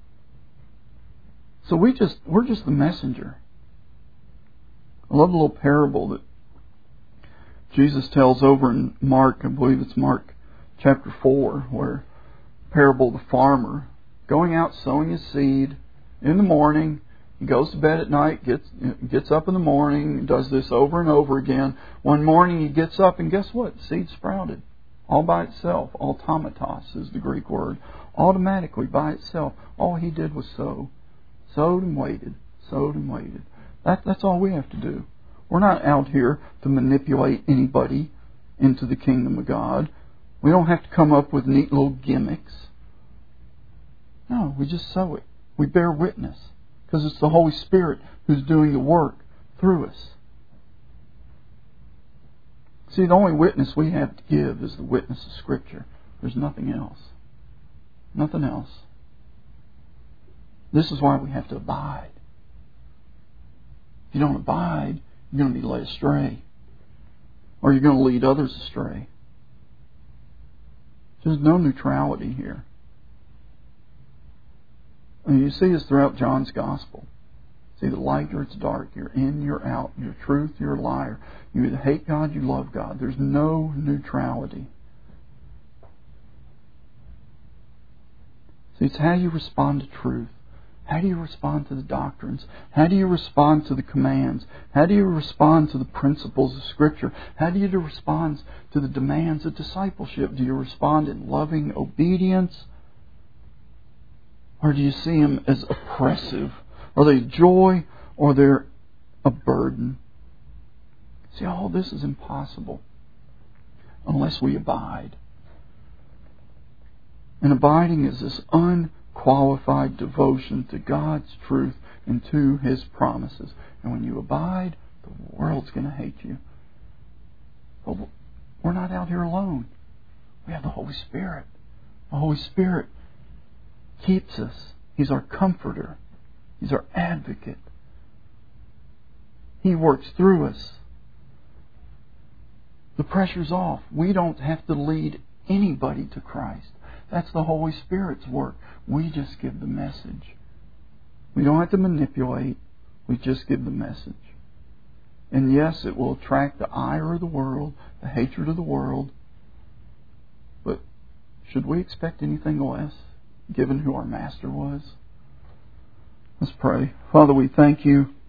So we're just the messenger. I love the little parable that Jesus tells over in Mark, I believe it's Mark chapter 4, where parable of the farmer going out sowing his seed in the morning. He goes to bed at night, gets up in the morning, does this over and over again. One morning he gets up and guess what? The seed sprouted. All by itself. Automatos is the Greek word. Automatically by itself. All he did was sow. Sowed and waited. Sowed and waited. That's all we have to do. We're not out here to manipulate anybody into the kingdom of God. We don't have to come up with neat little gimmicks. No, we just sow it. We bear witness. Because it's the Holy Spirit who's doing the work through us. See, the only witness we have to give is the witness of Scripture. There's nothing else. Nothing else. This is why we have to abide. If you don't abide, you're going to be led astray. Or you're going to lead others astray. There's no neutrality here. And you see this throughout John's Gospel. It's either light or it's dark. You're in, you're out. You're truth, you're a liar. You either hate God, you love God. There's no neutrality. See, it's how you respond to truth. How do you respond to the doctrines? How do you respond to the commands? How do you respond to the principles of Scripture? How do you respond to the demands of discipleship? Do you respond in loving obedience? Or do you see them as oppressive? Are they joy or they're a burden? See, all this is impossible unless we abide. And abiding is this unqualified devotion to God's truth and to His promises. And when you abide, the world's going to hate you. But we're not out here alone. We have the Holy Spirit. The Holy Spirit keeps us. He's our comforter. He's our advocate. He works through us. The pressure's off. We don't have to lead anybody to Christ. That's the Holy Spirit's work. We just give the message. We don't have to manipulate. We just give the message. And yes, it will attract the ire of the world, the hatred of the world. But should we expect anything less, given who our Master was? Let's pray. Father, we thank You